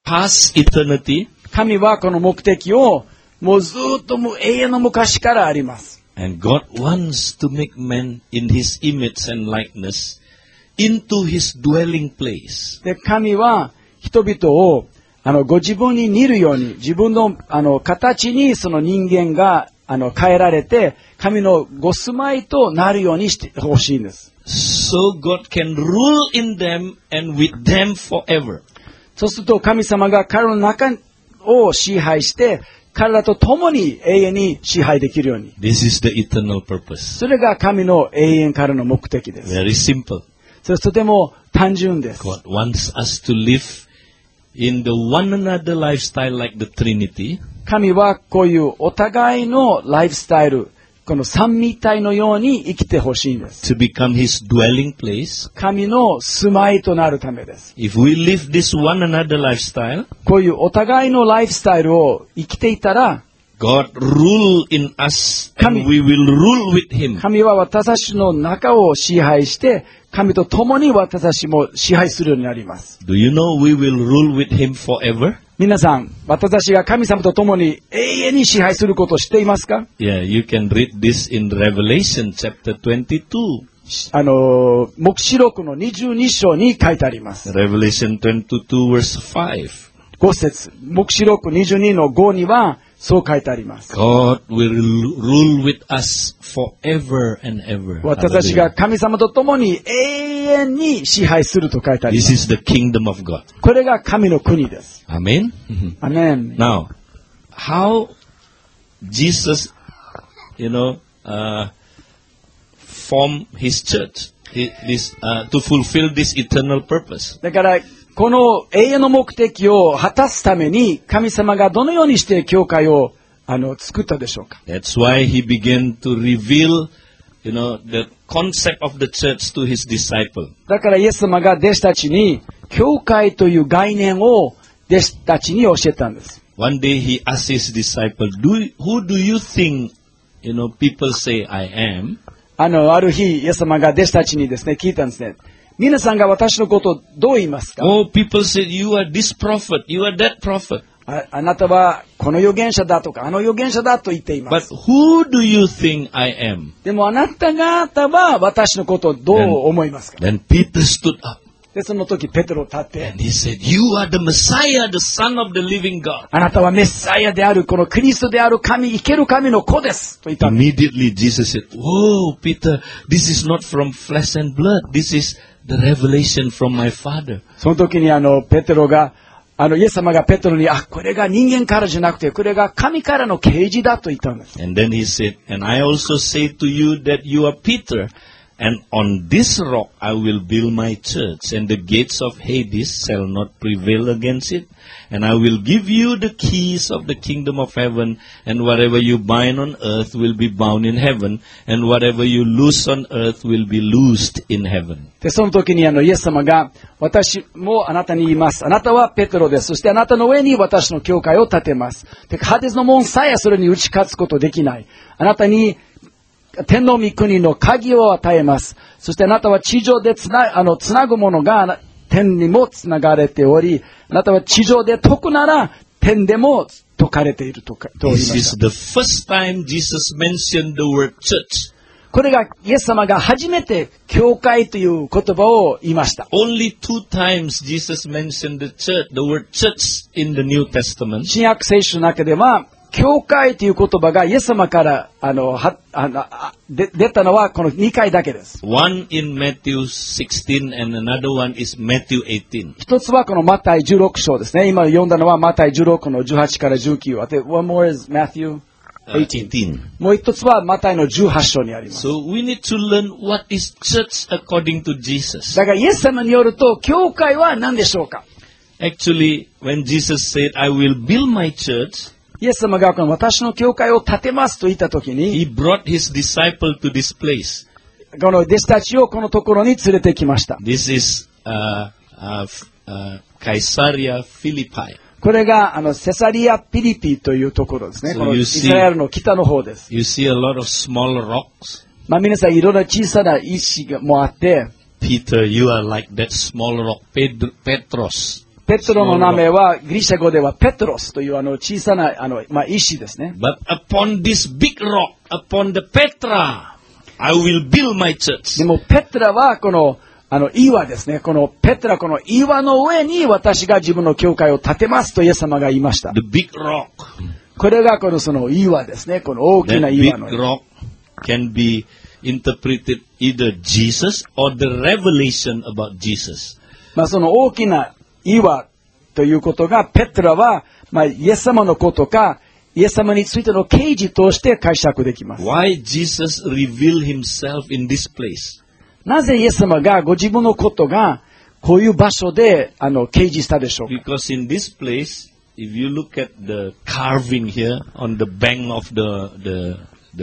past eternity. 神はこの目的をもうずっともう永遠の昔からあります。 And God wants to make man in His image and likeness into His dwelling place. で、神は人々をご自分に似るように、自分の形にその人間が変えられて、神のご住まいとなるようにしてほしいんです。 So God can rule in them and with them forever. そうすると神様が彼の中を支配して、彼らと共に永遠に支配できるように。 This is the eternal purpose. それが神の永遠からの目的です。 Very simple. それとても単純です。 God wants us to live in the one another lifestyle like the Trinity. 神はこういうお互いのライフスタイル、この三位一体のように生きてほしいんです。 To become His dwelling place. 神の住まいとなるためです。 If we live this one another lifestyle, こういうお互いのライフスタイルを生きていたら、 God rule in us and we will rule with Him. 神は私たちの中を支配して、神と共に私たちも支配するようになります。 Do you know we will rule with Him forever? 皆さん、私たちが神様と共に永遠に支配することを知っていますか？ Yeah, you can read this in Revelation chapter 22. 黙示録の22章に書いてあります。 Revelation 22 verse 5. 5節、黙示録22の5にはそう書いてあります。 God will rule with us forever and ever. 私たちが神様と共に永遠に支配すると書いてありま This す。 is the kingdom of God. これが神の国です。 Amen? アメン。 Now, how Jesus, form His church to fulfill this eternal purpose. だから、この永遠の目的を果たすために、神様がどのようにして教会を作ったでしょうか。 That's why He began to reveal, the concept of the church to His disciple. だからイエス様が弟子たちに、教会という概念を弟子たちに教えたんです。 One day He asked His disciple, who do you think, people say I am? ある日、イエス様が弟子たちにですね、聞いたんですね。皆さんが私のことをどう言いますか？ Oh, people said, you are this prophet, you are that prophet. あなたはこの預言者だとか、あの預言者だと言っていま But す。 who do you think I am? でもあなた方は私のことをどう思いますか？ Then Peter stood up で、その時ペテロ立って、 and he said, you are the Messiah, the Son of the living God. あなたはメッサイアである、このクリストである神、生ける神の子ですと言ったんです。 Immediately Jesus said, whoa, Peter, this is not from flesh and blood. This is the revelation from my Father. その時にペテロが、イエス様がペテロに、これが人間からじゃなくて、これが神からの啓示だと言ったんです。 And then he said, and I also say to you that you are Peter, and on this rock I will build my church, and the gates of Hades shall not prevail against it. And I will give you the keys of the kingdom of heaven, and whatever you bind on earth will be bound in heaven, and whatever you loose on earth will be loosed in heaven. で、その時にイエス様が、私もあなたに言います。あなたはペテロです。そしてあなたの上に私の教会を建てます。で、ハデスの門さえそれに打ち勝つことできない。あなたに天の御国の鍵を与えます。そしてあなたは地上でつなぐものが天にもつながれており、あなたは地上で解くなら天でも解かれていると言いま This し is た。 the first time Jesus mentioned the word church. これがイエス様が初めて教会という言葉を言いました。 Only 2 times Jesus mentioned the word church in the New Testament. 新約聖書の中では、教会という言葉がイエス様から出たのはこの2回だけです。 One in Matthew 16 and another one is Matthew 18. 一つはこのマタイ16章ですね。今読んだのはマタイ16の18から19。で、one more is Matthew 18. もう一つはマタイの18章にあります。 So we need to learn what is church according to Jesus. だからイエス様によると、教会は何でしょうか？ Actually, when Jesus said, I will build my church, イエス様がこの私の教会を建てますと言ったときに、 He brought His disciple to this place. この弟子たちをこのところに連れてきました。 This is Caesarea Philippi. これがセサリア・ピリピというところですね。 So この you イ see- スラエルの北の方です。 You see a lot of small rocks. 皆さんいろんな小さな石もあって、 Peter, you are like that small rock, Petros. ペトロの名前はギリシャ語ではペトロスという小さな石ですね。 But upon this big rock, upon the Petra, I will build my church. でもペトラはこの岩ですね。このペトラ、この岩の上に私が自分の教会を建てますとイエス様が言いました。 The big rock. これがその岩ですね。この大きな That big 岩の上。 rock can be interpreted either Jesus or the revelation about Jesus. その大きな岩ということが、ペトラは、イエス様のことか、イエス様についての啓示として解釈できます。 Why Jesus revealed himself in this place? なぜイエス様がご自分のことがこういう場所で啓示したでしょうか。 Because in this place, if you look at the carving here on the bank of the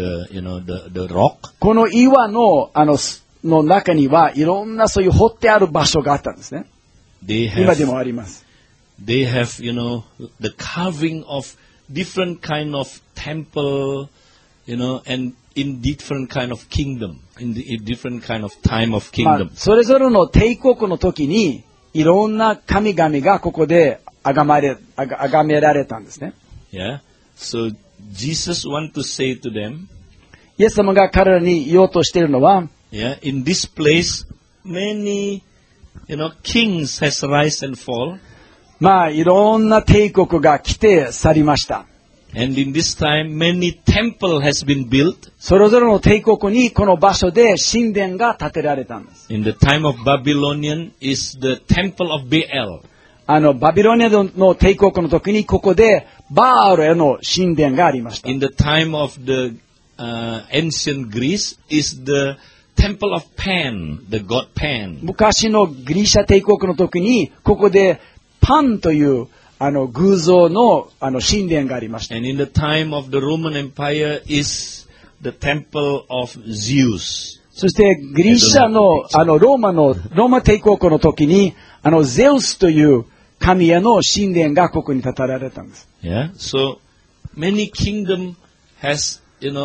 rock, この岩のの中にはいろんなそういう掘ってある場所があったんですね。今でもあります。 They have, the carving of different kind of temple, and in different kind of kingdom, in different kind of time of kingdom. それぞれの帝国の時にいろんな神々がここで崇められたんですね。 Yeah. So Jesus want to say to them, イエス様が彼らに言おうとしているのは、 yeah, in this place, many, kings has rise and fall. いろんな帝国が来て去りました。 And in this time, many temple has been built. それぞれの帝国にこの場所で神殿が建てられたんです。 In the time of Babylonian is the temple of Baal. バビロニアの帝国の時にここでバールへの神殿がありました。 In the time of the ancient Greece is the temple of Pan, the god Pan. 昔のギリシャ帝国の時にここでパンという偶像の神殿がありました。 And in the time of the Roman Empire is the temple of Zeus. そしてギリシャのローマ帝国の時にゼウスという神への神殿がここに建てられたんです。 Yeah. So many kingdom has,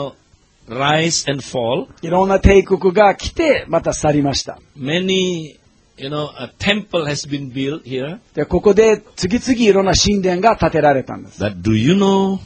rise and fall. いろんな帝国が来てまた去りました。 Many, a temple has been built here. でここで次々いろんな神殿が建てられたんです。 But do you know,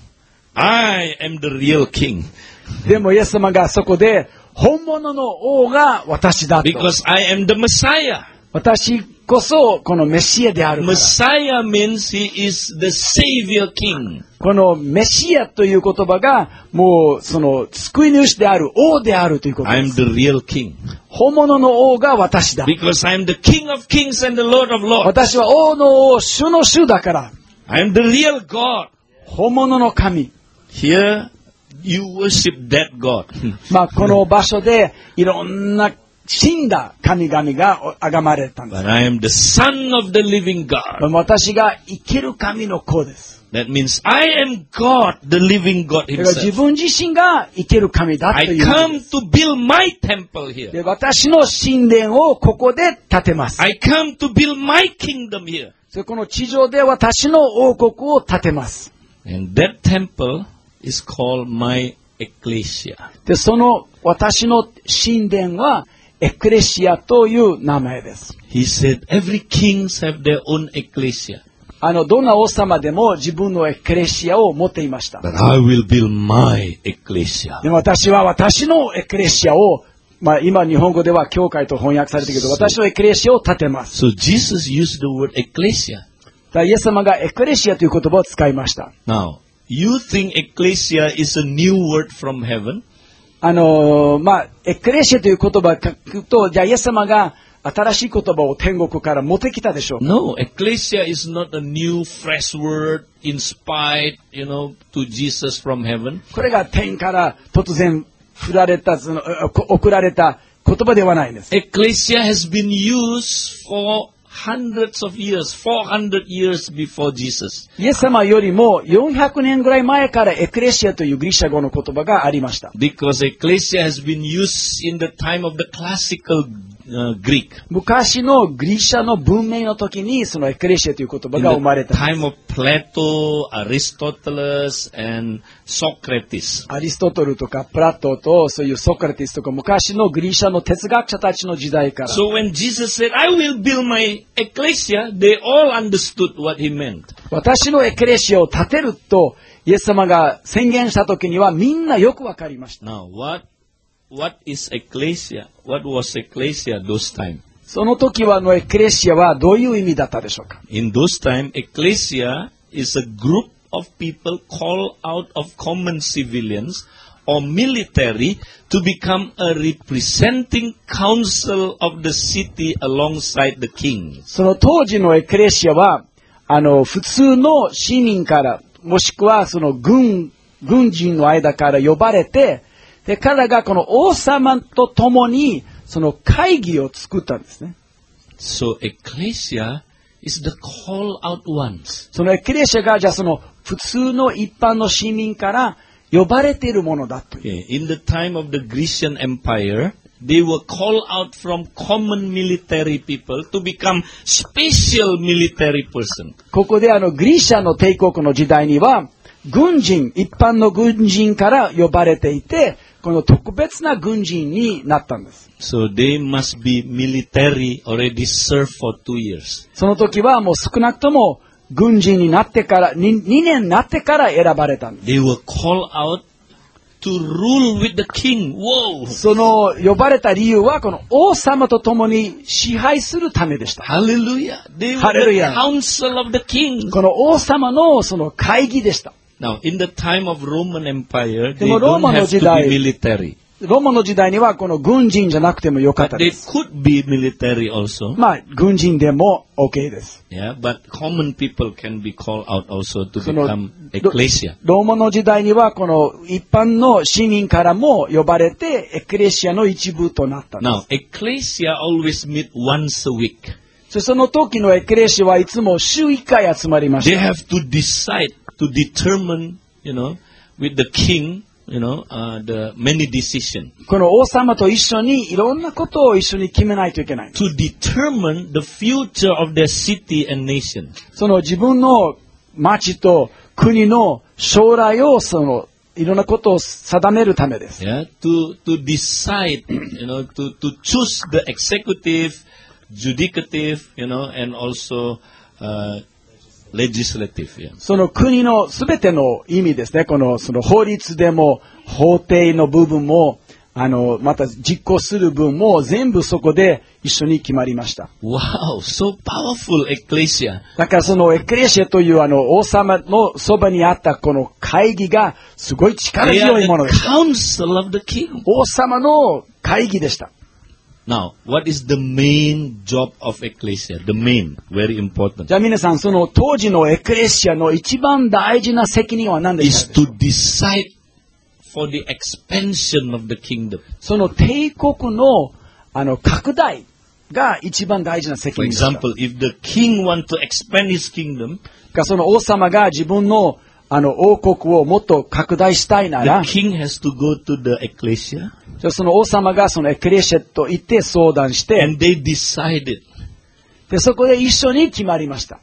I am the real king. でもイエス様がそこで本物の王が私だと。 Because I am the Messiah. 私こそこのメシアであるから。 Messiah means he is the Savior King. このメシアという言葉がもうその救い主である王であるということです。 I am the real king. 本物の王が私だ。 Because I am the King of Kings and the Lord of Lords. 私は王の王、主の主だから。 I am the real God. 本物の神。 Here you worship that God. この場所でいろんな死んだ神々が崇まれたんです。 But I am the Son of the living God. 私が生きる神の子です。 That means I am God, the living God だから自 himself. 分自身が生ける神だと I いう。 come to build my temple here. で私の神殿をここで建てます。 I come to build my kingdom here. この地上で私の王国を建てます。 And that temple is called my ecclesia. でその私の神殿はエクレシアという名前です。 He said every kings have their own ecclesia. どんな王様でも自分のエクレシアを持っていました。 But I will build my ecclesia. で私は私のエクレシアを、今日本語では教会と翻訳されているけど、私のエクレシアを建てます。 So Jesus used the word ecclesia. イエス様がエクレシアという言葉を使いました。 Now, you think ecclesia is a new word from heaven? エクレシアという言葉を書くと、じゃあイエス様が新しい言葉を天国から持ってきたでしょうか。 No, ecclesia is not a new fresh word inspired, to Jesus from heaven. これが天から突然送られた言葉ではないんです。 Ecclesia has been used for hundreds of years, 400 years before Jesus. イエス様よりも400年ぐらい前からエクレシアというギリシャ語の言葉がありました。 Because ecclesia has been used in the time of the classical Greek. 昔のギリシャの文明の時にそのエクレシアという言葉 In が生まれ the たんです。 time of Plato, Aristoteles, and Socrates. アリストトルとかプラトとそういうソクラティスとか昔のギリシャの哲学者たちの時代から。 So when Jesus said, I will build my ecclesia, they all understood what he meant. 私のエクレシアを建てるとイエス様が宣言した時にはみんなよくわかりました。 Now, what is ecclesia? What was ecclesia those time? その時はエクレシアはどういう意味だったでしょうか。 In those time, ecclesia is a group of people called out of common civilians or military to become a representing council of the city alongside the king. その当時のエクレシアは普通の市民からもしくはその軍人の間から呼ばれて、で彼らがこの王様と共にその会議を作ったんですね。 So ecclesia is the call out ones. そのエクレシアがじゃあその普通の一般の市民から呼ばれているものだという。 Okay. In the time of the Grecian Empire, they were called out from common military people to become special military person. ここでギリシャの帝国の時代には一般の軍人から呼ばれていて、この特別な軍人になったんです。 So they must be military, already served for 2 years. その時はもう少なくとも軍人になってから、2年になってから選ばれたんです。 They were called out to rule with the king. Whoa! その呼ばれた理由はこの王様と共に支配するためでした。 Hallelujah. They were Hallelujah. the council of the king. この王様のその会議でした。 Now, in the time of Roman Empire, they でもロー don't マの have 時 to 代 be military. ローマの時代にはこの軍人じゃなくてもよかった They です。 could be military also. まあ軍人でも OK です。 Yeah, but common people can be called out also to その become ecclesia. ローマの時代にはこの一般の市民からも呼ばれてエクレシアの一部となったんです。 Now, ecclesia always meet once a week. その時のエクレシアはいつも週1回集まりまし They た。 have to decide, to determine, with the king, the many decisions. この王様と一緒にいろんなことを一緒に決めないといけない。 To determine the future of their city and nation. その自分の町と国の将来をいろんなことを定めるためです。 Yeah, to decide, to choose the executive, judicative, and also legislative. Yeah. その国のすべての意味ですね。その法律でも法廷の部分もまた実行する分も全部そこで一緒に決まりました。 Wow, so powerful ecclesia. だからそのエクレシアという王様のそばにあったこの会議がすごい力 They 強 are いもの the でした。 council of the king. 王様の会議でした。 Now, what is the main job of ecclesia? The main, very important. じゃあ皆さん、その当時のエクレシアの一番大事な責任は何で Is したでしょう to decide for the expansion of the kingdom. その帝国の拡大が一番大事な責 For 任でした。 example, if the king want to expand his kingdom, その王様が自分の王国をもっと拡大したいな the ら、 king has to go to the ecclesia その王様がそのエクレシアと言って相談して、 and they decided, でそこで一緒に決まりました。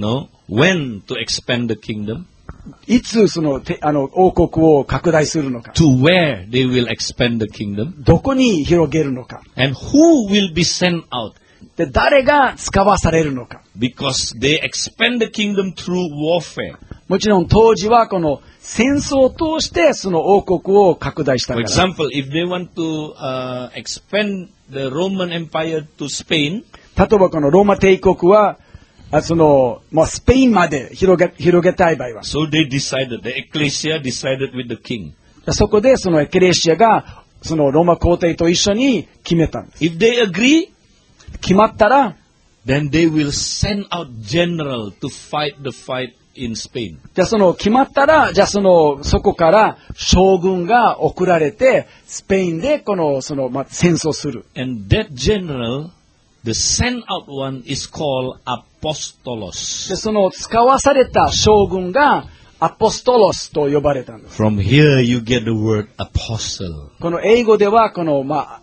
when to expand the kingdom, いつその王国を拡大するのか、 to where they will expand the kingdom, どこに広げるのか、 and who will be sent out. で誰が使わされるのか。 Because they expand the kingdom through warfare. もちろん当時はこの戦争を通してその王国を拡大したか For ら。 example, if they want to expand the Roman Empire to Spain, 例えばこのローマ帝国はスペインまで広げたい場合は、 so they decided, the ecclesia decided with the king. そこでそのエクレシアがそのローマ皇帝と一緒に決めたんです。 If they agree, 決まったら、 then they will send out general to fight the fight in Spain. じゃあその決まったら、じゃあそこから将軍が送られてスペインで戦争する。 And that general, the sent out one is called apostolos. でその使わされた将軍がアポストロスと呼ばれたんです。 From here you get the word apostle. この英語では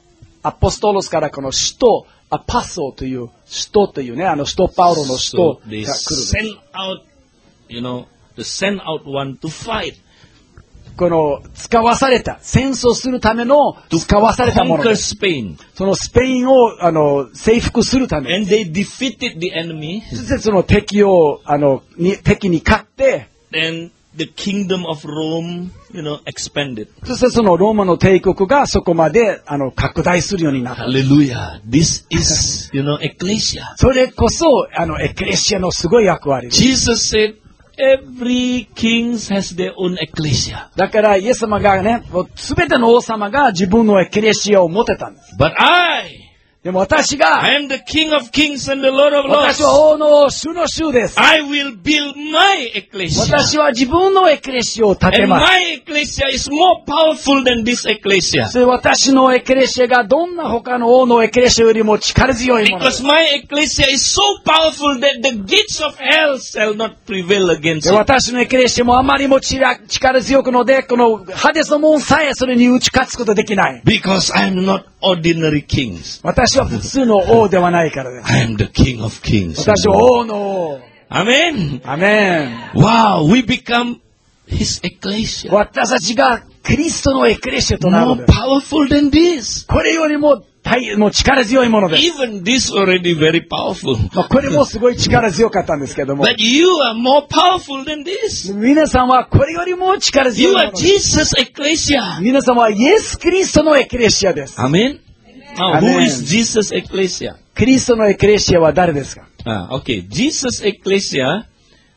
アポストロスからこの使徒、アパソという、使徒というね、使徒パウロの使徒 So they が来る。 send out, they send out one to fight, この使わされた、戦争するための使わされたもの conquer です。 Spain. そのスペインを征服するため。 And they defeated the enemy. そしてその敵に勝って、 Then the kingdom of Rome, expanded. そしてそのローマの帝国がそこまで拡大するようになった。 Hallelujah. This is, ecclesia. それこそエクレシアのすごい役割です。 Jesus said, every king has their own ecclesia. だからイエス様がね、すべての王様が自分のエクレシアを持てたんです。 But でも私が、 I am the King of kings and the Lord of lords. 私は王の主の主です。 I will build my ecclesia. 私は自分のエクレシアを建て And ます。 my ecclesia is more powerful than this ecclesia. それ私のエクレシアがどんな他の王のエクレシアよりも力強いものです。 Because my ecclesia is so powerful that the gates of hell shall not prevail against で it. 私のエクレシアもあまりも力強くので、このハデスの門さえそれに打ち勝つことできない。 Because I am not ordinary kings. 私は普通の王ではないからです。 I am the King of kings. 私は王の王。 Amen. アメン。 Wow, we become his ecclesia. 私たちがキリストのエクレシアとなるの More です。 powerful than this. これよりも力強いものです。 Even this already very powerful. これもすごい力強かったんですけども。 But you are more powerful than this. 皆さんはこれよりも力強 You いも are のです。 Jesus' ecclesia. 皆さんはイエス・キリストのエクレシアです。 Amen. Now, who Amen. is Jesus' ecclesia? キリストのエクレシアは誰ですか？ Okay. Jesus' ecclesia,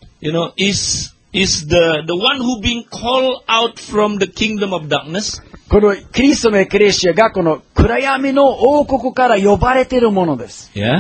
is the one who being called out from the kingdom of darkness. このキリストのエクレシアがこの暗闇の王国から呼ばれているものです。 Yeah.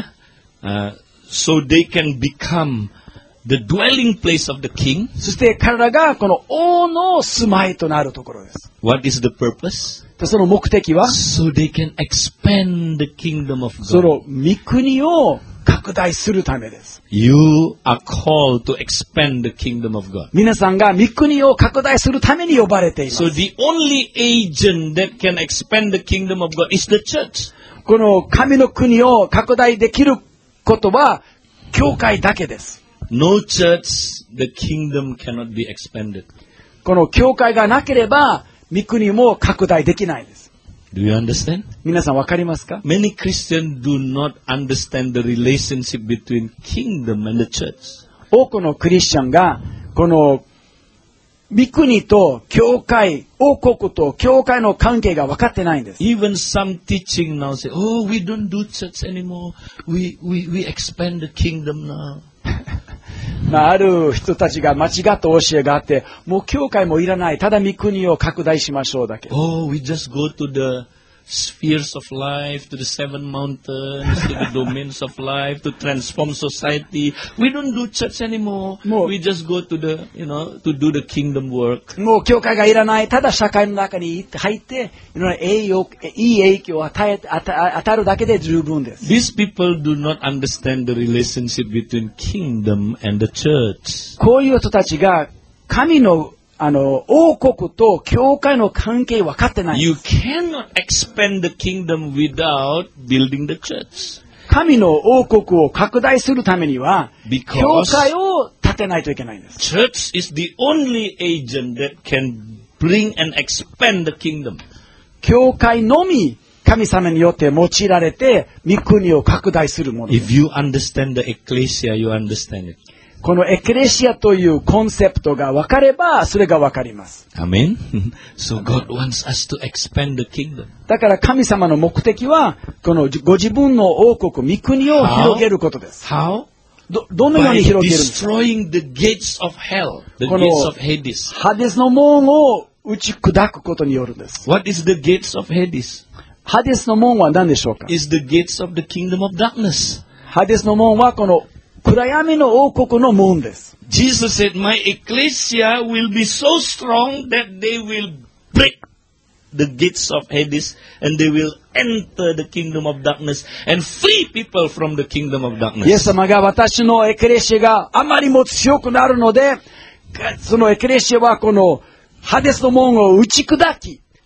So they can become the dwelling place of the king. そして彼らがこの王の住まいとなるところです。 What is the purpose? でその目的は、 So they can expand the kingdom of そ God. の御国を拡大するためです。 You are called to expand the kingdom of God. 皆さんが御国を拡大するために呼ばれています。 So the only agent that can expand the kingdom of God is the church. この神の国を拡大できることは教会だけです。 No church, the kingdom cannot be expanded. この教会がなければ御国も拡大できないです。 Do you understand? 皆さんわかりますか？ Many Christians do not understand the relationship between kingdom and the church. 多くのクリスチャンがこの御国と教会、王国と教会の関係が分かってないんです。 Even some teaching now say, oh, we don't do church anymore. We expand the kingdom now. ある人たちが間違った教えがあって、もう教会もいらない、ただ御国を拡大しましょうだけ。 Oh, we just go to the spheres of life, to the seven mountains, to the domains of life, to transform society. We don't do church anymore. We just go to the, to do the kingdom work. もう教会がいらない、ただ社会の中に入って、いい影響を与えるだけで十分です。 These people do not understand the relationship between kingdom and the church. こういう人たちが神の王国と教会の関係分かってない。 You cannot expand the kingdom without building the church. 神の王国を拡大するためには、 Because 教会を建てないといけないんです。 Church is the only agent that can bring and expand the kingdom. 教会のみ神様によって用いられて、御国を拡大するものです。 If you understand the ecclesia, you understand it. このエクレシアというコンセプトが分かれば、それが分かります。 Amen. So God wants us to expand the kingdom. だから神様の目的は、このご自分の王国、御国を広げることです。 How? どのよう By に広げるんですか？ destroying the gates of hell, the この gates of Hades. ハデスの門を打ち砕くことによるんです。 What is the gates of Hades? ハデスの門は何でしょうか？ Is the gates of the kingdom of darkness. ハデスの門はこの暗闇の王国の門です。 Jesus said, my ecclesia will be so strong that they will break the gates of Hades and they will enter the kingdom of darkness and free people from the kingdom of イエ darkness. ス様が私のエクレシアがあまりも強くなるので、そのエクレシアはこのハデスの門を打ち砕き、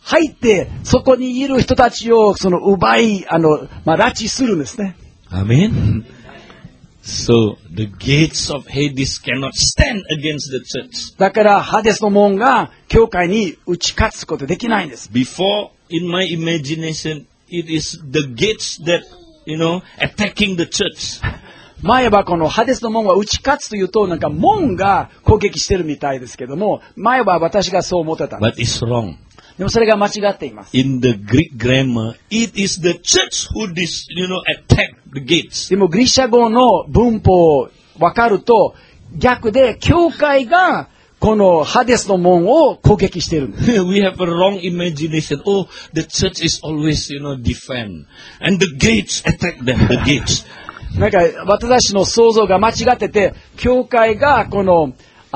入って、そこにいる人たちを、奪い、拉致するんですね。 Amen. So the gates of Hades cannot stand against the church. だから、ハデスの門が、教会に打ち勝つことできないんです。 Before, in my imagination, it is the gates that, attacking the church. 前はこのハデスの門が打ち勝つというと、なんか門が攻撃してるみたいですけども、前は私がそう思ってたんです。 But it's wrong. でもそれが間違っています。 In the Greek grammar, it is the church who attack the gates. でもギリシャ語の文法を分かると、逆で教会がこのハデスの門を攻撃しているんです。 We have a wrong imagination. Oh, the church is always, defend. And the gates attack them, the gates. なんか私たちの想像が間違ってて、教会がこの、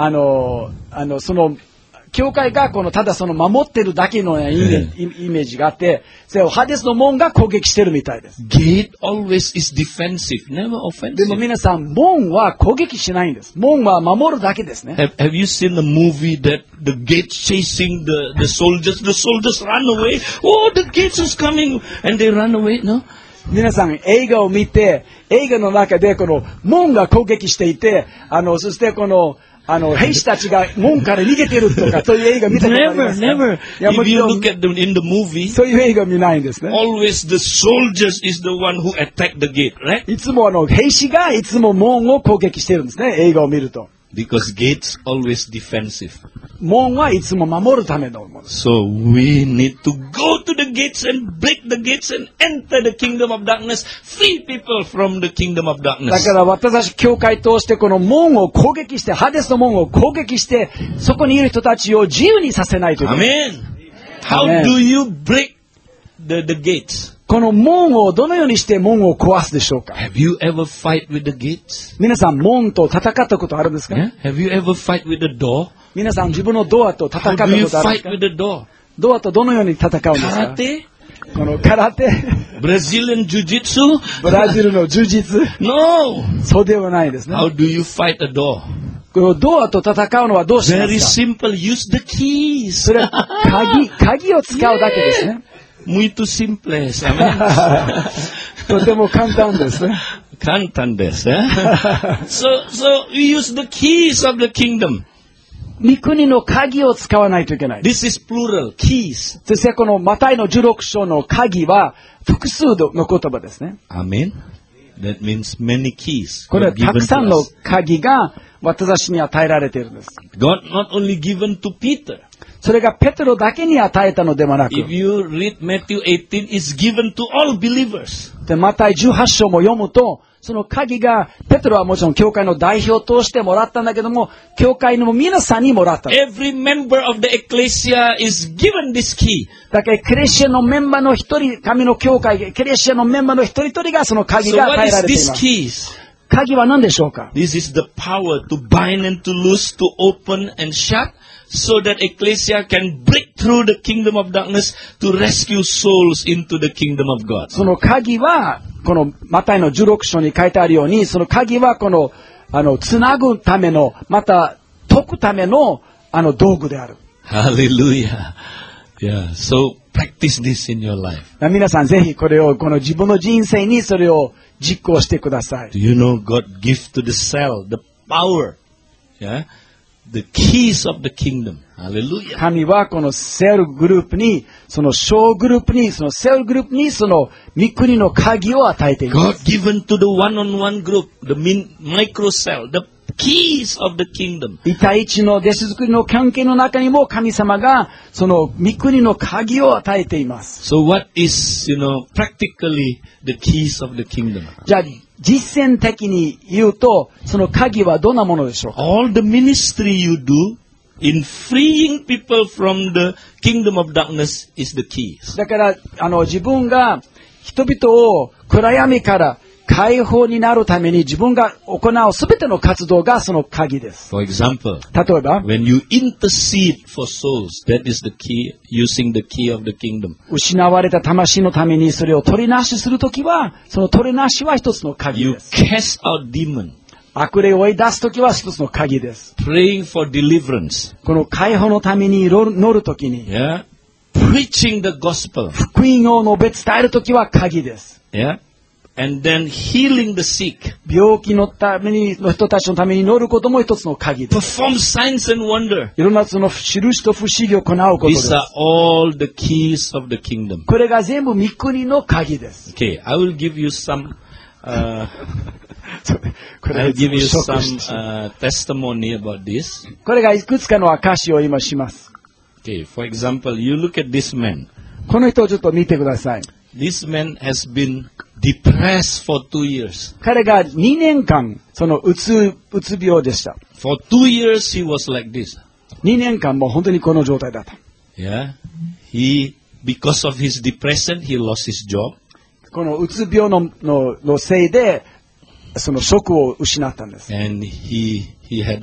教会がただ守ってるだけのイメージがあって、それをハデスの門が攻撃してるみたいです。 Gate always is defensive, never offensive. でも皆さん、門は攻撃しないんです。門は守るだけですね。 Have you seen the movie that the gate chasing the soldiers? The soldiers run away. Oh, the gates is coming, and they run away. No. 皆さん映画を見て、映画の中でこの門が攻撃していて、そしてこの兵士たちが門から逃げてるとか、そういう映画見たことありますか？ Never. If you look at them in the movie, そういう映画見ないんですね。 always the soldiers is the one who attack the gate, right? いつも兵士がいつも門を攻撃してるんですね、映画を見ると。 Because gates always defensive. 門はいつも守るためのもの。 So we need to go to the gates and break the gates and enter the kingdom of darkness, free people from the kingdom of だ darkness. から私たち教会通してこの門を攻撃して、ハデスの門を攻撃して、そこにいる人たちを自由にさせないといけない。 Amen. How do you break the gates? この門をどのようにして門を壊すでしょうか？ Have you ever fight with the gates? 皆さん門と戦ったことあるんですか？ Yeah? Have you ever fight with the door? 皆さん自分のドアと戦ったこ How と do ある you んです fight か？ with the door? ドアとどのように戦うんですか？ Karate? この空手、 Brazilian jiu-jitsu? ブラジルの柔術、 No. そうではないですね。 How do you fight a door? このドアと戦うのはどうしま Very すか？ simple. Use the keys. それは鍵を使うだけですね。 Muito simples. Amen. とても簡単ですね。 簡単ですね。So we use the keys of the kingdom. 御国の鍵を使わないといけない。 This is plural. Keys. そしてこのマタイの16章の鍵は複数の言葉ですね。 Amen. That means many keys. これは were たく given さん to の us. 鍵が私たちに与えられているんです。 God not only given to Peter. それがペテロだけに与えたのではなく、 If you read Matthew 18, it's given to all believers. でマタイ18章も読むと、その鍵が、ペテロはもちろん教会の代表としてもらったんだけども、教会の皆さんにもらった。 Every member of the ecclesia is given this key. だからクレシアのメンバーの一人、神の教会、クレシアのメンバーの一人一人がその鍵 So が what 与えら is れてい these ます。 keys? 鍵は何でしょうか？ This is the power to bind and to loose, to open and shut, so that ecclesia can break through the kingdom of darkness to rescue souls into the kingdom of God. その鍵は、このマタイの16章に書いてあるように、その鍵はこの、つなぐための、また解くための、道具である。 Hallelujah. Yeah. So practice this in your life. 皆さんぜひこれを、この自分の人生にそれを実行してください。 Do you know God gives to the cell the power? Yeah. The keys of the kingdom. Hallelujah. 神はこのセルグループに、その小グループに、そのセルグループに、その御国の鍵を与えています。 God given to the one-on-one group, the micro cell, the keys of the kingdom. 一対一の弟子作りの関係の中にも神様がその御国の鍵を与えています。 So what is, practically the keys of the kingdom? じゃあ実践的に言うと、その鍵はどんなものでしょうか？ All the ministry you do in freeing people from the kingdom of darkness is the keys. だから自分が人々を暗闇から解放になるために自分が行うすべての活動がその鍵です。 For example, 例えば、 when you intercede for souls, that is the key, using the key of the kingdom. 失われた魂のためにそれを取りなしするときは、その取りなしは一つの鍵 You です。 cast out demon. 悪霊を追い出すときは一つの鍵です。 Praying for deliverance. この解放のために乗るときに、 Yeah. preaching the gospel. 福音を述べ伝えるときは鍵です。 Yeah. And then healing the sick. 病気のために、の人たちのために祈ることも一つの鍵です。 Perform signs and wonder. いろんなその印と不思議を行うことです。 These are all the keys of the kingdom. これが全部御国の鍵です。 Okay, I will give you some, I'll give you some testimony about this. これがいくつかの証を今します。 Okay, for example, you look at this man. この人をちょっと見てください。 This man has been depressed for 2 years. 彼が2年間、そのうつ病でした。 For 2 years he was like this. 2年間もう本当にこの状態だった。 Yeah. Because of his depression, he lost his job. このうつ病のせいで、その職を失ったんです。 And he had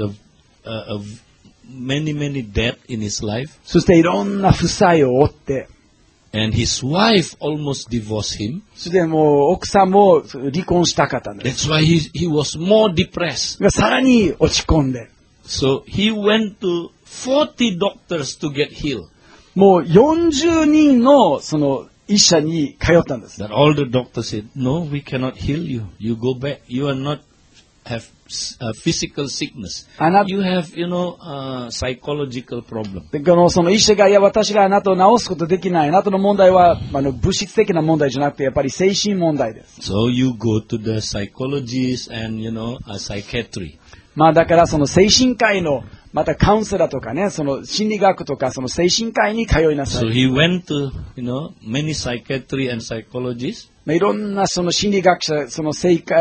many debt in his life. そしていろんな負債を負って、 And his wife almost divorced him. それでもう奥さんも離婚したかったんです。 That's why he was more depressed. さらに落ち込んで。 So he went to 40 doctors to get healed. もう40人のその医者に通ったんです。 That all the doctors said, "No, we cannot heal you. You go back. You are not have physical sickness. You have, psychological problem." で、その医者が、いや、私があなたを治すことできない。あなたの問題は、物質的な問題じゃなくて、やっぱり精神問題です。 So you go to the psychologist and, psychiatry. だからその精神科医の、またカウンセラーとかね、その心理学とか、その精神科医に通いなさい。 So he went to, many psychiatry and psychologists. いろんなその心理学者、その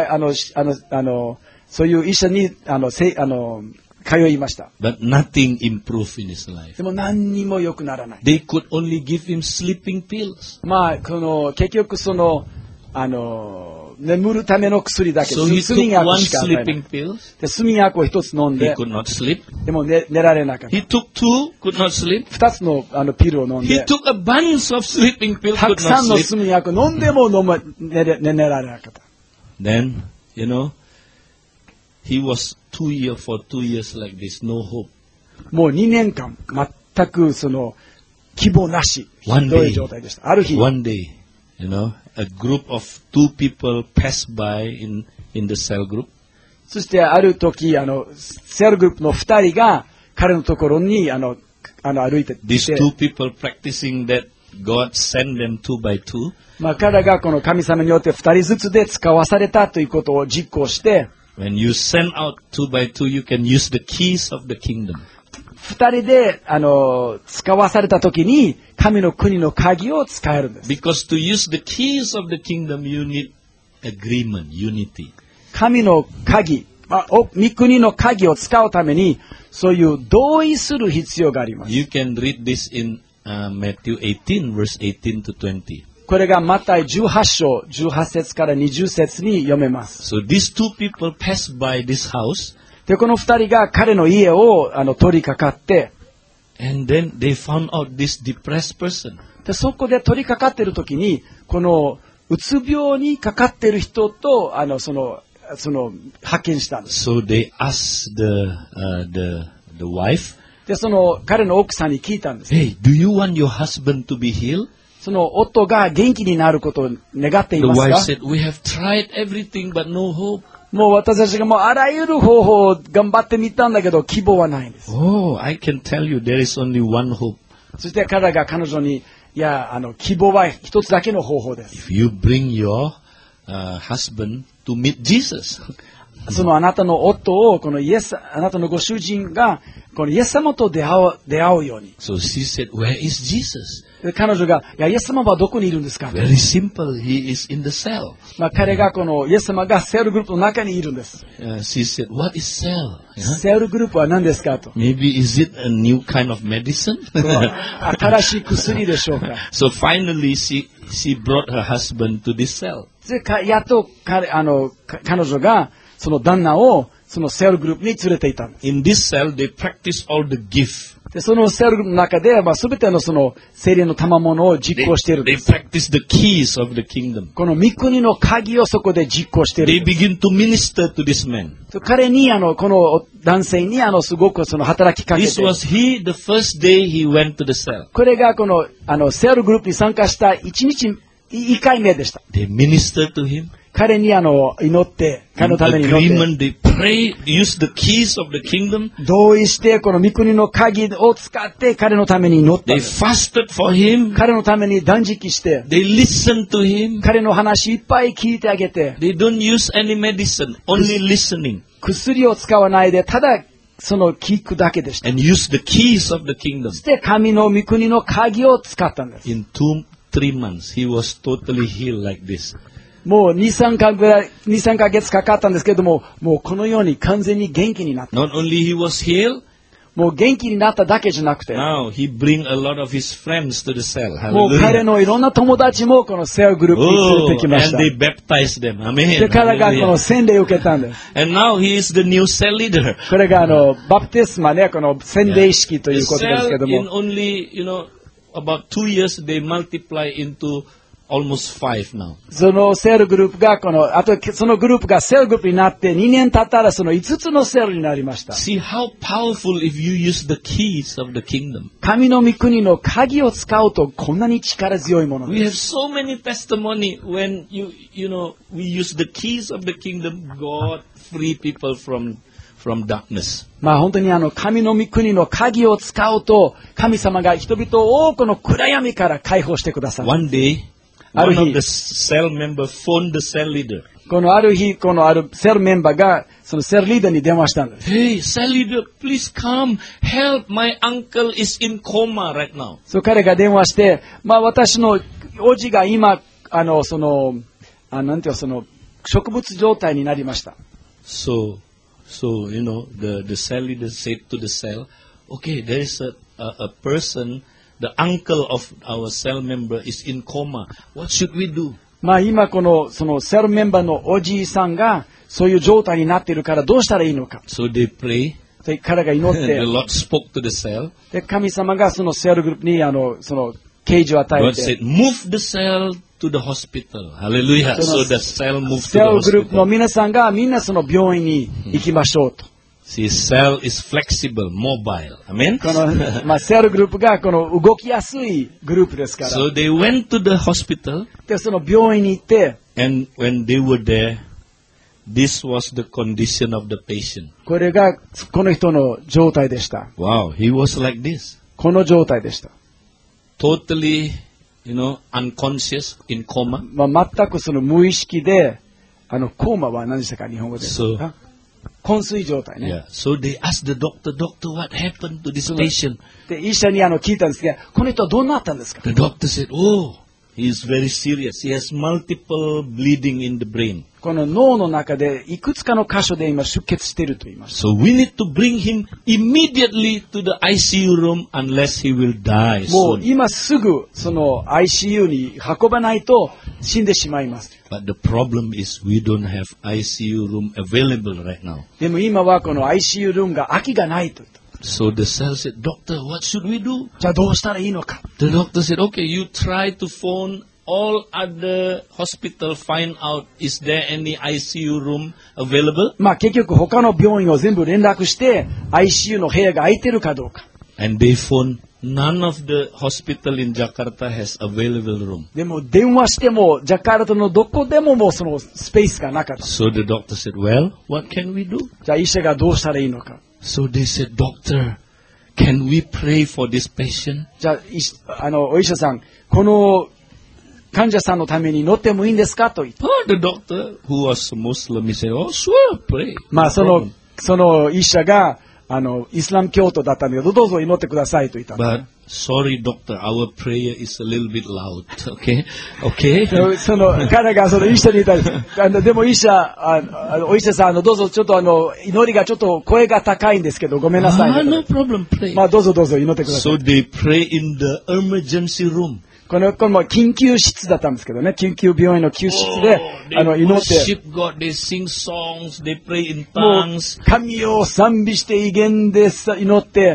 そういう医者に通いました。 But nothing improved in his life. でも何にも良くならない。 They could only give him sleeping pills. 結局眠るための薬だけ。 So he took one sleeping pill. で、睡眠薬を一つ飲んで。 He could not sleep. でも寝られなかった。 He took two, could not sleep. 二つのピルを飲んで。 He took a bunch of sleeping pills, た could くさん not の sleep. 睡眠薬飲んでも寝られなかった。 Then, he was for 2 years like this, no hope. もう2年間、全く希望なし。ひどい状態でした。ある日。 One day, a group of 2 people passed by in the cell group. そしてある時、セルグループの2人が彼のところに歩いていて。 These 2 people practicing that God sent them 2 by 2. 彼がこの神様によって2人ずつで使わされたということを実行して。 When you send out 2 by 2, you can use the keys of the kingdom. 2人で使わされたときに神の国の鍵を使えるんです。 Because to use the keys of the kingdom, you need agreement, unity. 神の鍵、御国の鍵を使うためにそういう同意する必要があります。 You can read this in Matthew 18, verse 18 to 20. これがマタイ18章18節から20節に読めます。 So these 2 people passed by this house. で、この2人が彼の家を通りかかって、 and then they found out this depressed person. で、そこで通りかかっているときに、このうつ病にかかっている人と発見したんです。 So they asked the wife. で、彼の奥さんに聞いたんです。 Hey, do you want your husband to be healed? その夫が元気になることを願っていますか？ The wife said, We have tried everything but no hope. もう私たちがもうあらゆる方法を頑張ってみたんだけど希望はないんです。 Oh, I can tell you there is only one hope. そして彼女に、いや、希望は一つだけの方法です。 If you bring your husband to meet Jesus. あなたの夫をあなたのご主人がこのイエス様と出会うように。 So she said, Where is Jesus? で彼女が、いや、イエス様はどこにいるんですか？ Very simple. He is in the cell. 彼がイエス様がセルグループの中にいるんです。 She said, What is cell? セルグループは何ですかと。 Maybe is it a new kind of medicine? 新しい薬でしょうか。 So finally she brought her husband to this cell. やっと彼女がその旦那をそのセルグループに連れていたんです。 In this cell, they practice all the gift で、そのセルの中で、まあ、全てのその聖霊の賜物を実 They, 行しているん they です。 practice the keys of the kingdom. この御国の鍵をそこで実行してい They るんです。 begin to minister to this man. 彼に、この男性に、すごくその働きかけ This て、 was the first day he went to the cell. これがこの、セルグループに参加した1回目でした。 They ministered to him. 彼に祈って、彼 In のために祈って、 agreement, they pray, use the keys of the kingdom. 同意して、この御国の鍵を使って彼のために祈ったん They です。 fasted for him. 彼のために断食して、 They listened to him. 彼の話いっぱい聞いてあげて、 They don't use any medicine, only listening. 薬を使わないで、ただその聞くだけでした。 And use the keys of the kingdom. そして神の御国の鍵を使ったんです。 In 2-3 months, he was totally healed like this. もう2、3ヶ月かかったんですけれども、もうこのように完全に元気になった。 Not only he was healed, もう元気になっただけじゃなくて、 now he bring a lot of his friends to the cell. もう彼 Hallelujah. のいろんな友達もこのセルグループに連れ Oh, てきまし and た。 they baptized them. で、 Amen. 彼がこの Hallelujah. 洗礼を受けたんです。 And now he is the new cell leader. これがバプテスマね、この洗礼式とい The うことですけ cell ど in も、 only, about 2 years, they multiply into almost 5 now. そのセルグループがそのグループがセルグループになって2年経ったらその5つのセルになりました。 See how powerful if you use the keys of the kingdom. 神の御国の鍵を使うとこんなに力強いもの We で have す。 so many testimony when we use the keys of the kingdom, God free people from darkness. まあ本当に神の御国の鍵を使うと神様が人々を多くの暗闇から解放してくださる。 One day, one of the cell members phoned the cell leader. このある日、このあるセルメンバーがそのセルリーダーに電話したんです。 Hey, cell leader, please come. Help, my uncle is in coma right now. そう彼が電話して、まあ私のおじが今なんていうその植物状態になりました。 So the cell leader said to the cell, okay, there is a person, the uncle of our cell member is in coma. What should we do? まあ今そのセルメンバーのおじいさんがそういう状態になっているからどうしたらいいのか。 So they pray. で彼が祈っ The て、 Lord spoke to the cell. で神様がそのセルグループにその啓示を与え God て、 said, move the cell to the hospital. Hallelujah. So the cell moved セ to ル the グループの hospital. 皆さんがみんなその病院に行きましょうと。 See, cell is flexible, mobile. Amen. この、まあ、セルグループがこの動きやすいグループですから。 So they went to the hospital, で、その病院に行って、 and when they were there, this was the condition of the patient. これがこの人の状態でした。 Wow, he was like this. この状態でした。 Totally, unconscious, in coma. まあ、全くその無意識で、コーマは何でしたか日本語で。 そう昏睡状態ね。 Yeah. So they asked the doctor, what happened to this patient? で、医者に聞いたんですが、この人はどうなったんですか The doctor said, oh, he is very serious. He has multiple bleeding in the brain. この脳の中でいくつかの箇所で今出血していると言いました。 So we need to bring him immediately to the ICU room unless he will die もう soon. 今すぐその ICU に運ばないと死んでしまいます。 But the problem is we don't have ICU room available right now. でも今はこの ICU ルームが空きがないと言った。 So the cell said, doctor, what should we do? じゃあどうしたらいいのか。 The doctor said, okay, you try to phone all other hospital, find out is there any ICU room available? まあ結局他の病院を全部連絡して ICU の部屋が空いてるかどうか。 And they phoned, none of the hospital in Jakarta has available room. でも電話してもジャカルタのどこでももうそのスペースがなかった。 So the doctor said, well, what can we do? じゃあ医者がどうしたらいいのか。 So they said, doctor, can we pray for this patient? じゃあお医者さん、この患者さんのために祈ってもいいんですかと言った。 Oh, the doctor, who was Muslim, he said, oh, sure, pray. まあ No その医者がイスラム教徒だったんだけど、どうぞ祈ってくださいと言ったんです But sorry, doctor, our prayer is a little bit loud. Okay? Okay? 彼がその医者に言ったでもお医者さん、どうぞちょっと祈りがちょっと声が高いんですけど、ごめんなさい。 no problem, pray. まあどうぞ祈ってください。 So they pray in the emergency room. これも緊急室だったんですけどね、緊急病院の救室で、 They 祈って、 worship God, they sing songs, they pray in もう tongues. 神を賛美して威厳で祈って、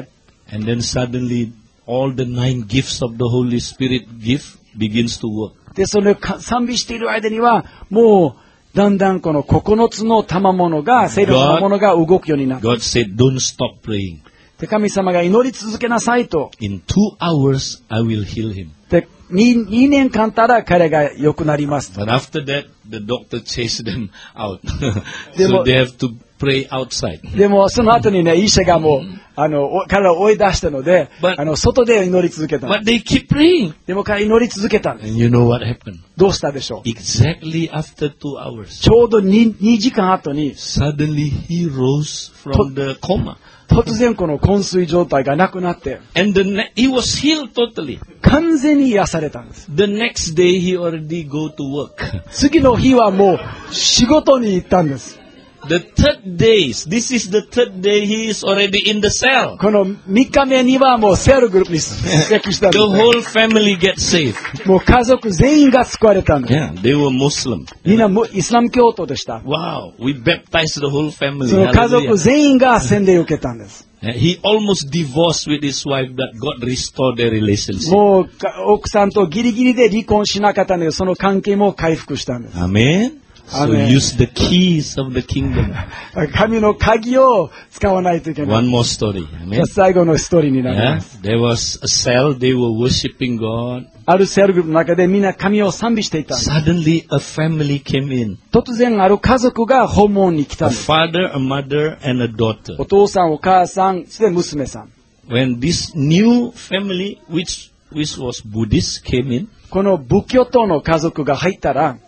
And then suddenly all the 9 gifts of the Holy Spirit gift begins to work. で、それ賛美している間には、もう、だんだんこの9つの賜物が、聖霊の賜物が動くようになった。 God said, don't stop praying. で、神様が祈り続けなさいと。 In 2 hours, I will heal him. で、2年間たら彼が良くなります。 But after that, the doctor chased them out. So they have to pray outside. でも、その後にね、医者がもう、彼を追い出したので、外で祈り続けた。 But they keep praying. でも彼祈り続けたんです。 And you know what happened? どうしたでしょう？ Exactly after 2 hours. ちょうど 2時間後に、 Suddenly he rose from the coma. 突然この昏睡状態がなくなって、 And he was healed totally. 完全に癒されたんです。 The next day he already go to work. 次の日はもう仕事に行ったんです。 The third days, this is the third day he is already in the cell. この3日目にはもうセールグループに出席したんで The す。 whole family gets saved. もう家族全員が救われたんです。 Yeah, they were Muslim. みんなイスラム教徒でした。 Wow, we baptized the whole family. その家族 Hallelujah. 全員が洗礼を受けたんです。 He almost divorced with his wife, but God restored their relationship. もう奥さんとギリギリで離婚しなかったので、その関係も回復したんです。 Amen. So Amen. use the keys of the kingdom. 神の鍵を使わないといけない。 One more story. Amen. 最後のストーリーになり Yeah, ます。 there was a cell. They were worshiping God. あるセールグループの中でみんな神を賛美していたんです。 Suddenly, a family came in. 突然ある家族が訪問に来たん A です。 father, a mother, and a daughter. お父さん、お母さん、そして娘さん。 When this new family, which was Buddhist, came in, この仏教徒の家族が入ったら、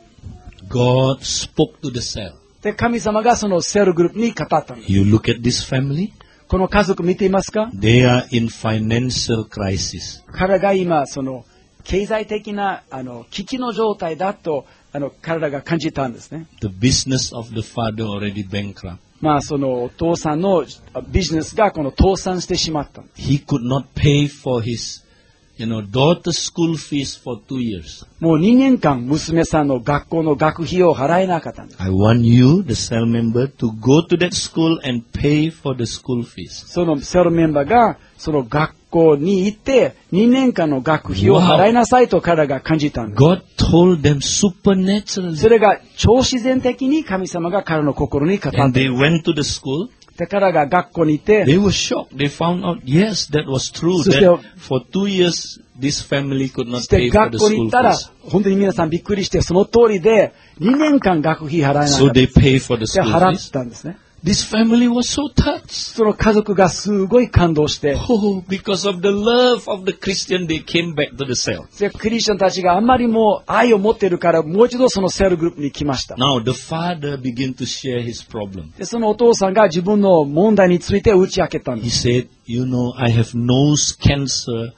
God spoke to the cell. で神様がそのセールグループに語ったんです。 You look at this family. この家族見ていますか？ They are in financial crisis. 彼が今その経済的な危機の状態だと彼らが感じたんですね。 The business of the father already bankrupt. まあそのお父さんのビジネスがこの倒産してしまった。 He could not pay for his, daughter's school fees for 2 years. もう2年間娘さんの学校の学費を払えなかったんです。 I want you, the cell member, to go to that school and pay for the school fees. そのセルメンバーがその学校に行って2年間の学費を払いなさいと彼らが感じたんです。 God told them supernaturally. それが超自然的に神様が彼の心に語った。 And they went to the school. で彼らが学校に行って、 They were shocked. They found out, yes, that was true. So That for 2 years, this family could そ not して pay for 学 the 校に行 school ったら fees. 本当に皆さんびっくりしてその通りで2年間学費払えなかった。 So they pay for the で school 払 fees. ったんですね。 This family was so touched. その家族がすごい感動して、 Oh, because of the love of the Christian, they came back to the cell. でクリスチャンたちがあんまりもう愛を持っているからもう一度そのセールグループに来ました。 Now the father began to share his problem. でそのお父さんが自分の問題について打ち明けたんで He す。 said, I have nose cancer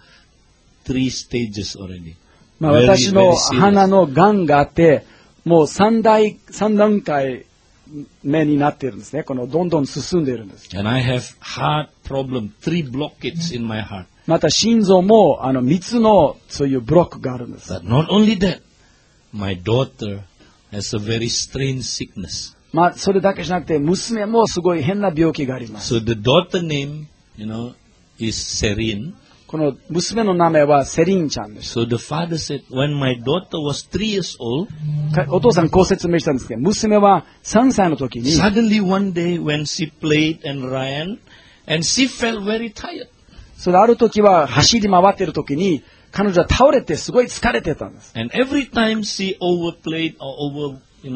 3 stages already. まあ、 Very, 私の very serious. 鼻のがんがあってもう3段階目になっているんですね。このどんどん進んでいるんです。 And I have heart problem, 3 blockades in my heart. また心臓も3つのそういうブロックがあるんです。 But not only that, my daughter has a very strange sickness. まあそれだけじゃなくて娘もすごい変な病気があります。 So the daughter name, is Serene. この娘の名前はセリンちゃんです。 So the father said, when my daughter was 3 years old, お父さんこう説明したんですけど、娘は3歳の時に suddenly one day when she played and ran, and she felt very tired. それある時は走り回っている時に彼女は倒れてすごい疲れてたんです。 And every time she overplayed or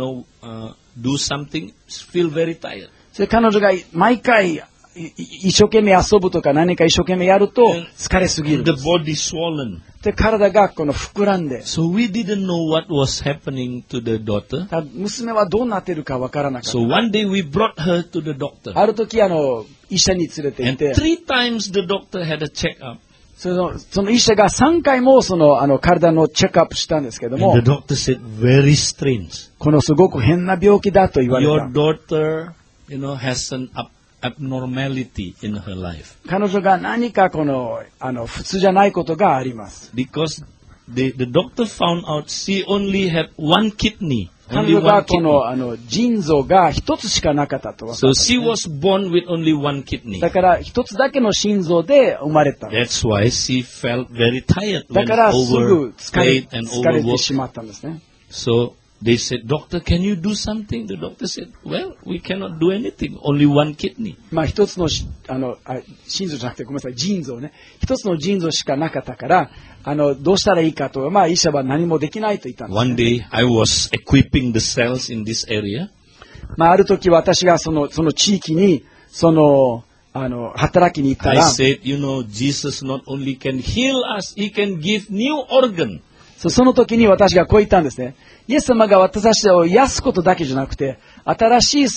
do something, she feel very tired. それ彼女が毎回一生懸命遊ぶとか何か一生懸命やると疲れすぎるん The です。 body swollen. で体がこの膨らんで、 So we didn't know what was happening to the daughter. 娘はどうなっているかわからなかった。 So one day we brought her to the doctor. ある時医者に連れて行っ And て、 3 times the doctor had a checkup. その医者が3回も体のチェックアップしたんですけども And the doctor said, very strange. このすごく変な病気だと言われ Your た。 daughter, has an abnormality in her life. 彼女が何か普通じゃないことがあります。 Because the doctor found out she only had 1 kidney 彼 only 女が one こ kidney. の腎臓が一つしかなかったと。 So she was born with only one kidney. だから一つだけの心臓で生まれた。 That's why she felt very tired だ when からすぐ疲れ overplayed and て overworked. しまったんですね。 So they said, Doctor, can you do something? The doctor said, well, we cannot do anything. Only one kidney. まあ一つの心臓じゃなくてごめんなさい、腎臓ね。一つの腎臓しかなかったから、どうしたらいいかと、まあ医者は何もできないと言ったんです。 One day I was equipping the cells in this area. まあある時私がその地域に、働きに行った I ら、 said, you know, Jesus not only can heal us, he can give new organ. その時に私がこう言ったんですね。イエス様が私たちを癒すことだけじゃなくて、新しい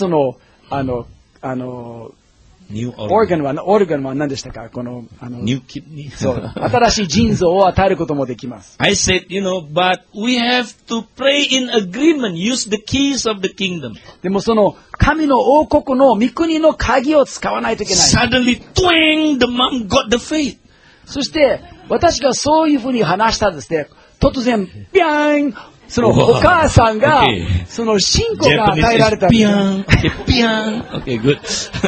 New オ organ. ルガンは何でしたか？ New kidney. そう新しい腎臓を与えることもできます。 I said, you know, but we have to pray in agreement, use the keys of the kingdom. でもその神の王国の御国の鍵を使わないといけない。 Suddenly, twang, the mom got the faith. そして私がそういうふうに話したんですね。突然、ビャーンそのお母さんが Okay. その信仰が Japanese 与えられたんです。 piang. Okay, piang. Okay, good.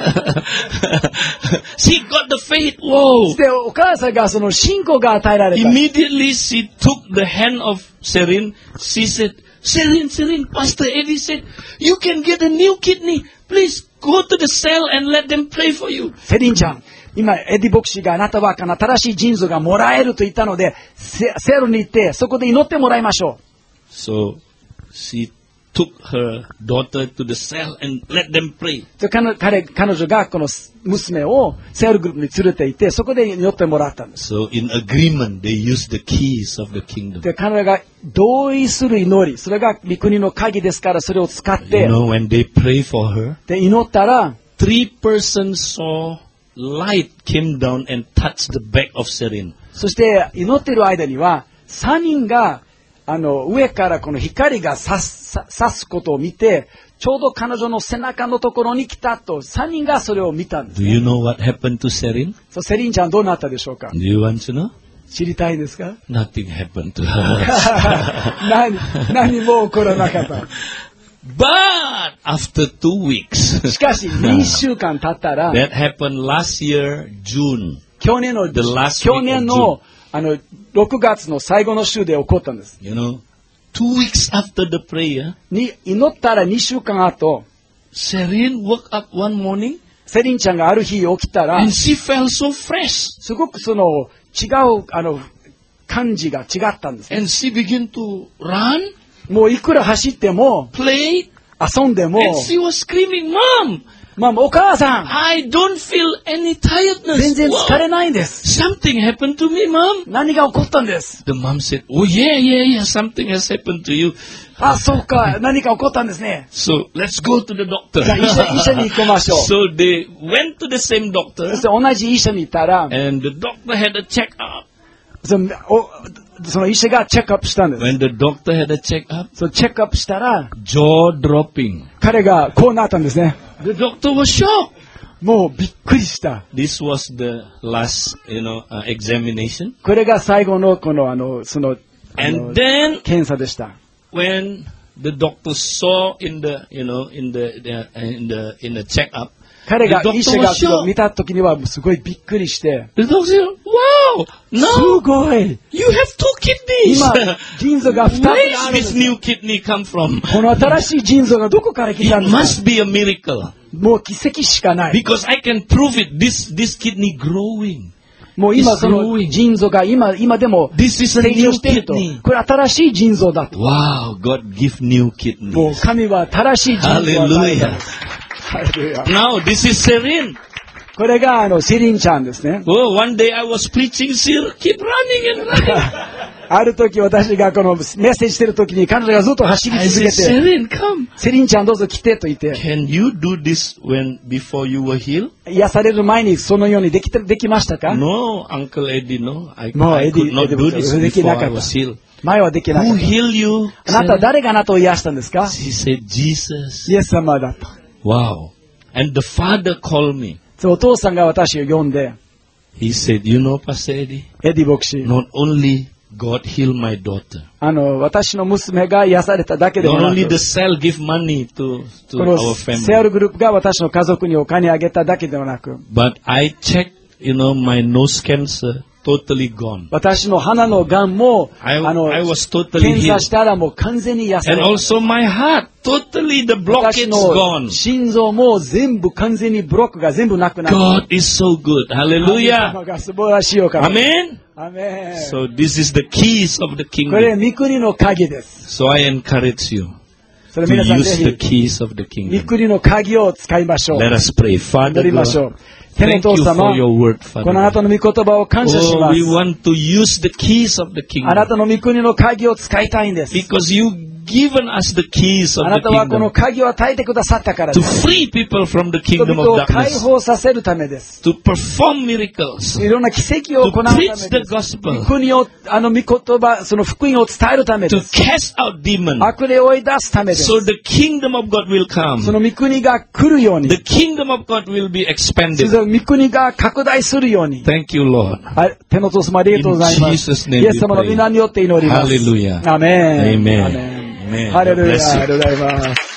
She got the faith. そ Whoa. してお母さんがその信仰が与えられた。 Immediately she took the hand of Serin. She said, Serin, Pastor Eddie said, you can get a new kidney. Please go to the cell and let them pray for you. セリンちゃん、今エディ牧師があなたは新しい腎臓がもらえると言ったので、セルに行ってそこで祈ってもらいましょう。 So she took her daughter to the cell and let them pray. 彼女がこの娘をセールグループに連れて行ってそこで祈ってもらったんです。 So in agreement, they used the keys of the kingdom. で彼らが同意する祈り、それが御国の鍵ですからそれを使っ You て know, when they pray for her, で祈ったら three persons saw light came down and touched the back of Serin. そして祈っている間には3人が上からこの光が差すことを見てちょうど彼女の背中のところに来たと3人がそれを見たんです。 Do you know what happened to Serin? そうセリンちゃんどうなったでしょうか？ Do you want to know? 知りたいですか？ Nothing happened to her. 何も起こらなかった。 But after 2 weeks, しかし2週間経ったら that happened last year, June. 去年の The last week of 去年の6月の最後の週で起こったんです。 You know, 2 weeks after the prayer, に祈ったら2週間後、 Serin woke up one morning セリンちゃんがある日起きたら and she felt so fresh. すごくその違う感じが違ったんです。 And she began to run, もういくら走っても play, 遊んでも and she was screaming, Mom, まあお母さん I don't feel any tiredness. 全然疲れ Whoa, ないんです。 something happened to me, Mom. 何が起こったんです。 The mom said, oh yeah, something has happened to you. あ、そうか、何か起こったんですね。 So let's go to the doctor. じゃあ医者に行きましょう。 So they went to the same doctor, そして同じ医者に行ったら、 and the doctor had a checkup. その医者がチェックアップしたんです。 When the doctor had a checkup, そのチェックアップしたら、 jaw dropping. 彼がこうなったんですね。 The doctor was shocked. もうびっくりした。 This was the last, examination. これが最後の And then 検査でした。 when the doctor saw in the checkup, 彼が the doctor 医者が was shocked. 見た時にはすごいびっくりして、 The doctor said, "Wow, す now ごい you have 2 kidneys. 今、腎臓が2つ Where ある is んで this す。 new kidney come from? この新しい腎臓がどこから来たん It ですか？ must be a miracle もう奇跡しかない。 because I can prove it. This kidney growing. もう今 It's その growing. 腎臓が今でも This is a 成長 new していると。 kidney. これ新しい腎臓だと。 Wow, God give new もう kidneys. 神は新しい腎臓を与えた。 Hallelujah. ハレルヤ。 Now this is Serin. これがセリンちゃんですね。 Oh, one day I was preaching, she keep running and running. ある時私がこのメッセージしてる時に彼女がずっと走り I 続 said, けて、 Serin, come. セリンちゃんどうぞ来てと言って、 Can you do this before you were healed? 癒される前にそのようにできましたか？ No, Uncle Eddie, no. I もう could not Eddie do this できな before か I った。 was healed. 前はできなか Who った。 healed you? あなたは誰があなたを癒したんですか？ She said, Jesus. イエス様だと。 Wow. And the father called me. お父さんが私を呼んで、 He said, you know, Pastor Eddie, エディ牧師、 not only God healed my daughter. 私の娘が癒されただけでも Not な only く、 the cell give money to この our セアル family, グループが私の家族にお金をあげただけではなく、 but I checked, my nose cancer totally gone. 私の鼻のがんも、 I was totally 検査 healed. したらもう完全に癒さ And れた。 also my heart, totally the 私 blockage の gone. 心臓も全部完全にブロックが全部なくなった。 God is so good. 神 Hallelujah. 様が素晴らしいお方。 Amen. アメン。 So this is the keys of the これ、 kingdom. 御国の鍵です。 So I encourage you それ to 皆さんぜ use the ひ、 keys of the 御 kingdom. 国の鍵を使いましょう。 Let us pray. 祈 Father りましょ God, う。天の thank 父 you 様、 for your word, このあな Father. たの御言葉を感謝し Oh, ま we す。 want to use the keys of the あな kingdom たの御国の鍵を使いたいんです。 because you've given us the keys あ of な the たはこの kingdom 鍵を与えてくださったから to です。 free people from the 人 kingdom 々 of を解 darkness, 放させるためです。 to perform miracles, いろんな奇跡を to 行うため preach で the す。 gospel, 御国を、御言葉、その福音を伝えるため to です。 cast out demons, 悪霊を追い出すためです。 so the kingdom of God will そ come. の御国が来るように、 The kingdom of God will be そ expanded. の御国が拡大するように。 Thank you, Lord. はい、天の父様ありがとうございま In す。 Jesus' name イエス様の皆によって祈ります。 Hallelujah. アメン。 Amen. アメン。 Amen. ハレル God ヤ、 bless you. ありがとうございます。